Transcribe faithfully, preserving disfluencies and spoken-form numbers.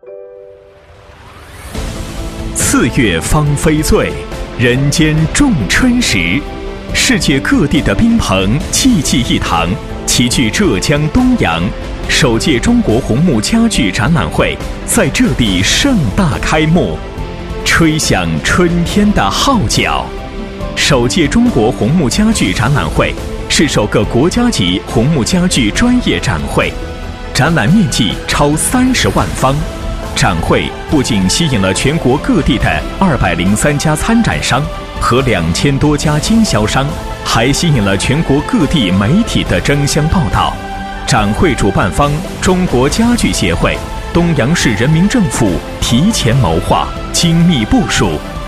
四月芳菲醉，人间仲春时。世界各地的宾朋济济一堂，齐聚浙江东阳，首届中国红木家具展览会在这里盛大开幕，吹响春天的号角。首届中国红木家具展览会是首个国家级红木家具专业展会，展览面积超三十万方。展会不仅吸引了全国各地的二百零三家参展商和两千多家经销商，还吸引了全国各地媒体的争相报道。展会主办方中国家具协会、东阳市人民政府提前谋划、精密部署，